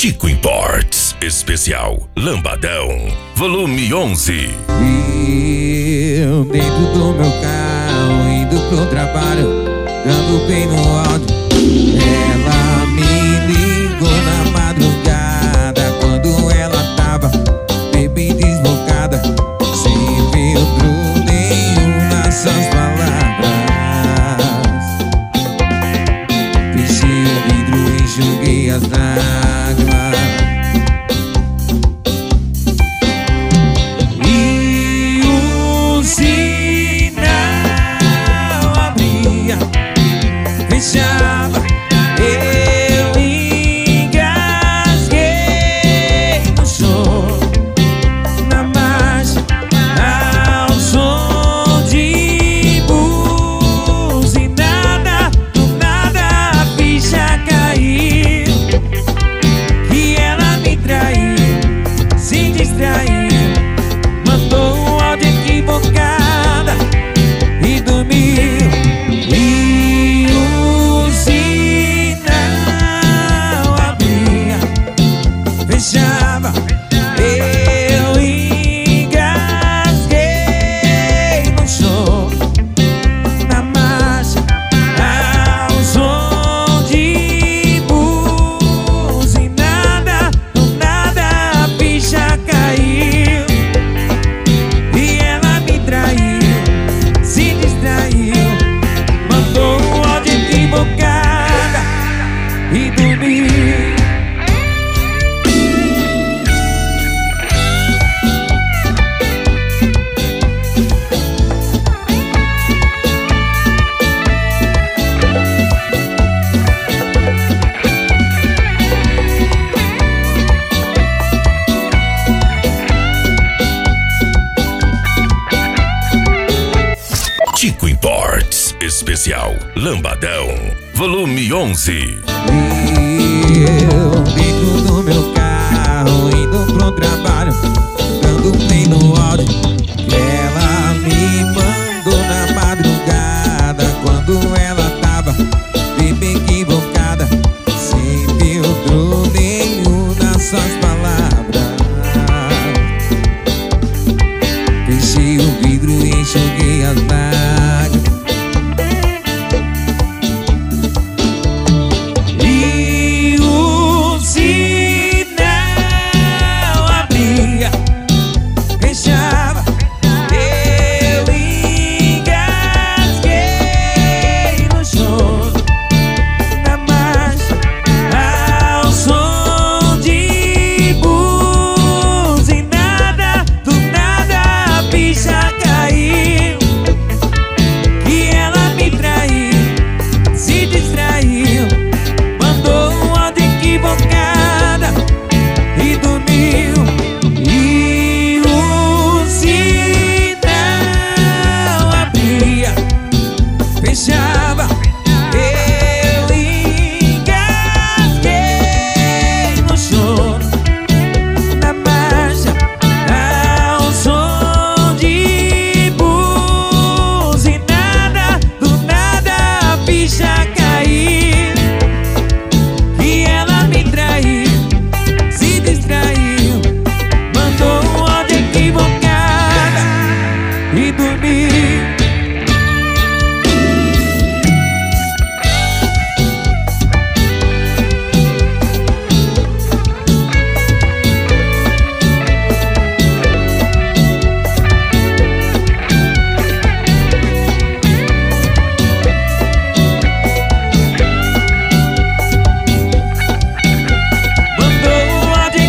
Chico Imports, especial Lambadão, volume 11. Eu dentro do meu carro, indo pro trabalho, dando bem no áudio. Ela me ligou na madrugada, quando ela tava bem desbocada, sem filtro nenhum nas suas palavras. Fechei o vidro, enxuguei as lágrimas. Fechava, eu engasguei no choro, na marcha, ao som de buzinada. Do nada a ficha caiu, que ela me traiu, se distraiu, mandou um áudio equivocada e dormiu. Fechava, eu engasguei no choro, na marcha, ao som de buzinada. Do nada a ficha caiu, e ela me traiu, se distraiu, mandou um áudio equivocada e dormiu. Chico Imports, especial Lambadão, volume 11. Eu dentro do meu carro, indo pro trabalho, dando play no áudio. Ela me mandou na madrugada, quando ela tava bem equivocada, sem filtro nenhum nas suas palavras. Fechei o vidro e enxuguei as lágrimas. E dormir.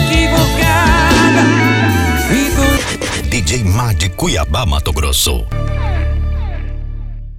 DJ Mar de Cuiabá, Mato Grosso.